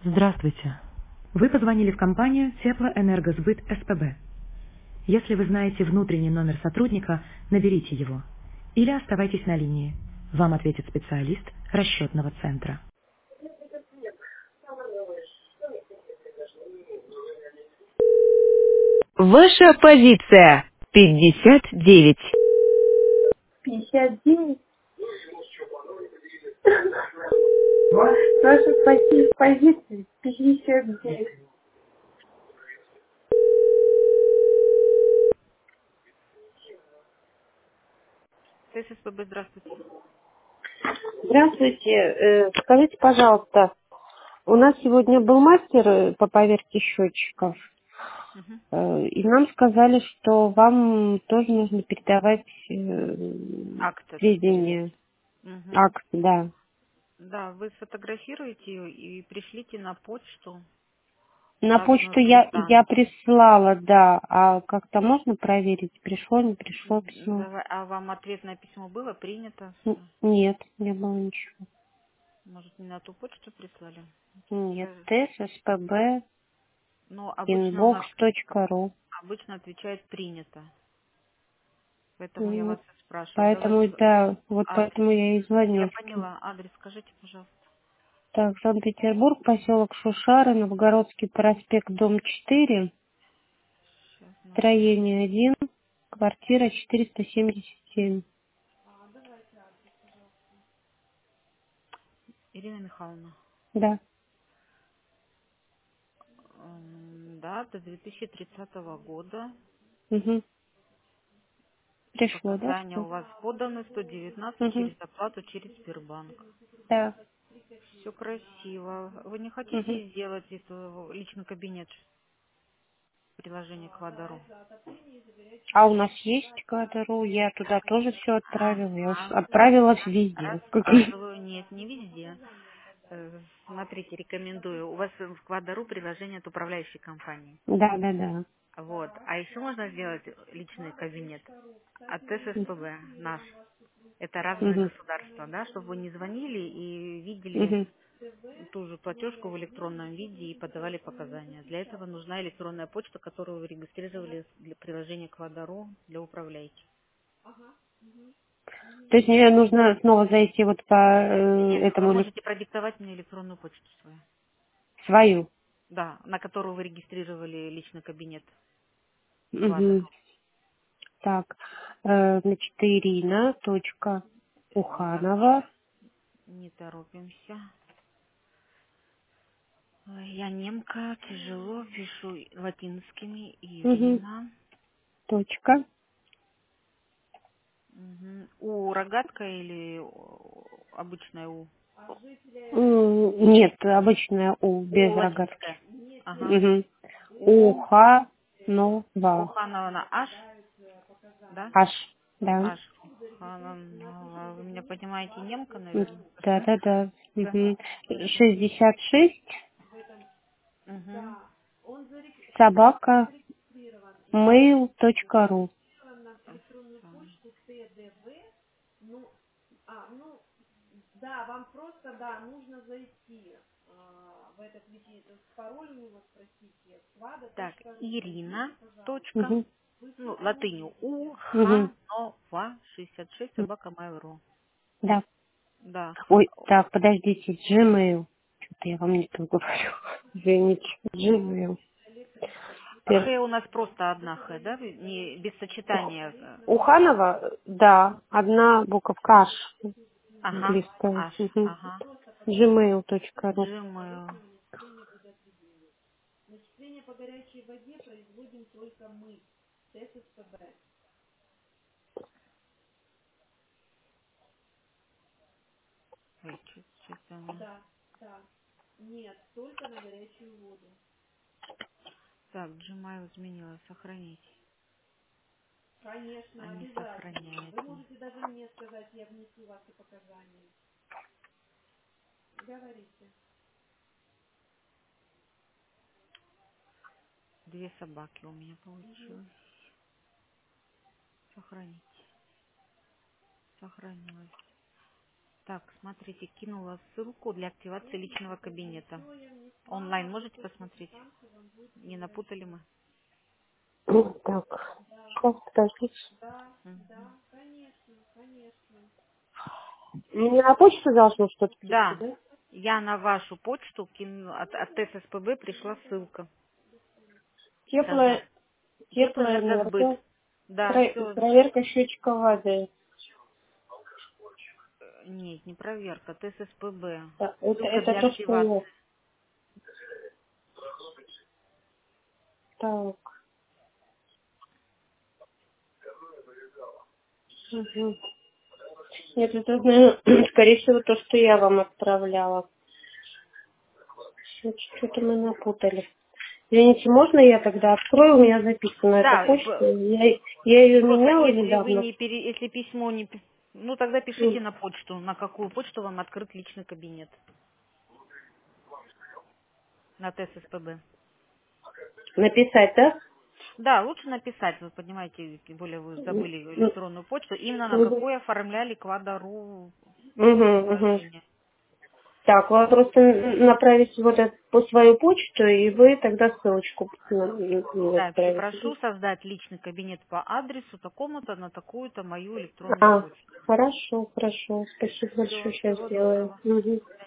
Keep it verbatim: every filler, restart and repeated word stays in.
Здравствуйте. Вы позвонили в компанию Теплоэнергосбыт СПБ. Если вы знаете внутренний номер сотрудника, наберите его. Или оставайтесь на линии. Вам ответит специалист расчетного центра. Ваша позиция пятьдесят девять. пятьдесят девять. Наша пози- позиция пятьдесят девять. ТССПБ, здравствуйте. Здравствуйте. Э, Скажите, пожалуйста, у нас сегодня был мастер э, по поверке счетчиков, Мгм. э, и нам сказали, что вам тоже нужно передавать э, Акт этот передать. сведения, Мгм. акт, да. Да, вы сфотографируете ее и пришлите на почту На разную почту я, я квитанцию. прислала, да, а как-то можно проверить, пришло, не пришло М, письмо? Давай, а вам ответное письмо было принято? Н- Всё. Нет, не было ничего. Может, не на ту почту прислали? Нет, Сейчас. тспб Но обычно у inbox нас точка ру. обычно отвечает принято. Поэтому я вас и спрашиваю. Для вас Поэтому, да, вот адрес. поэтому я и Я звоню. поняла. Адрес скажите, пожалуйста. Так, Санкт-Петербург, поселок Шушары, Новгородский проспект, дом четыре, Сейчас, напишу. строение один, квартира четыреста семьдесят семь. Ирина Михайловна. Да. М, Да, до две тысячи тридцатого года. Угу. Пришло, да, Показания что? у вас поданы, сто девятнадцать Угу. через оплату через Сбербанк. Да. Все красиво. Вы не Угу. хотите сделать это личный кабинет приложение к Вадару? А у нас есть кадру, я туда тоже все отправила. Я уж Ага. отправила везде. Рассказываю. Нет, не везде. Э, Смотрите, рекомендую. У вас в Квадару приложение от управляющей компании. Да, да, да. Вот. А еще можно сделать личный кабинет от ССПБ наш. Это разные Угу. государства, да, чтобы вы не звонили и видели Угу. ту же платежку в электронном виде и подавали показания. Для этого нужна электронная почта, которую вы регистрировали для приложения к Вадару для управляйки. То есть мне нужно снова зайти вот по э, Нет, вы этому ли- можете продиктовать мне электронную почту свою. свою. Да, на которую вы регистрировали личный кабинет к Угу. Вадару. Так, э, значит, Ирина, точка, Уханова. Не торопимся. Ой, я немка, тяжело пишу латинскими. Угу. Ирина. Точка. Мгм. У рогатка или о, обычная У? М, Нет, обычная У, У без латинская. рогатки. Ага. Угу. У Уханова. Уханова Аш, да? Аш, да. Аш. Уханова. Вы меня понимаете, немка, М, наверное? Да, да, да. Да. Угу. шестьдесят шесть, Угу. собака, mail точка ру. Так, Ирина, точка, Угу. ну, латынью, Угу. Уханова, шестьдесят шесть, собака Mail.ru. Да. Да. Ой, так, подождите, Gmail. Что-то я вам не то говорю. Извините, Gmail. Пер- Х у нас просто одна Х, да? Не, без Ух- сочетания. э, Уханова, да, одна буковка Аш, Ага, английская. Аш, Угу. ага. gmail точка ру. Gmail. Ой, что-то она... Так, Gmail изменила, сохранить. А не сохраняет. Две собаки у меня получилось. Сохранить. Сохранилось. Так, смотрите, кинула ссылку для активации личного кабинета. Онлайн можете посмотреть? Не напутали мы? Так, сейчас, подождите. Мгм. Мне на почту должно что-то прийти, Да, да? я на вашу почту кину, от, от ТССПБ пришла ссылка. Сейчас Теплая, на теплая Теплоэнергосбыт. энергия. Да, Про- все. проверка счетчика воды. Нет, не проверка, ТССПБ. Да, это, Ссылка это для то, что активации. нет. Так. Угу. Нет, это, наверное, скорее всего, то, что я вам отправляла. Что-то мы напутали. Извините, можно я тогда открою? У меня записана эта Да, почта. п- Я, я ее просто меняла если вы недавно. не пере, если письмо не, пи- ну тогда пишите М, на почту, на какую почту вам открыт личный кабинет, на ТССПБ. Написать, да? Да, лучше написать, вы понимаете, тем более вы М, забыли м, электронную почту, именно на Угу, какую оформляли Квадару угу, угу. приложение. Так, вы просто н- направите вот это по свою почту, и вы тогда ссылочку на- на- мне Да, и отправите. прошу создать личный кабинет по адресу такому-то на такую-то мою Да? электронную А, почту. хорошо, хорошо. Спасибо большое, Все, сейчас всего сделаю. доброго. Мгм.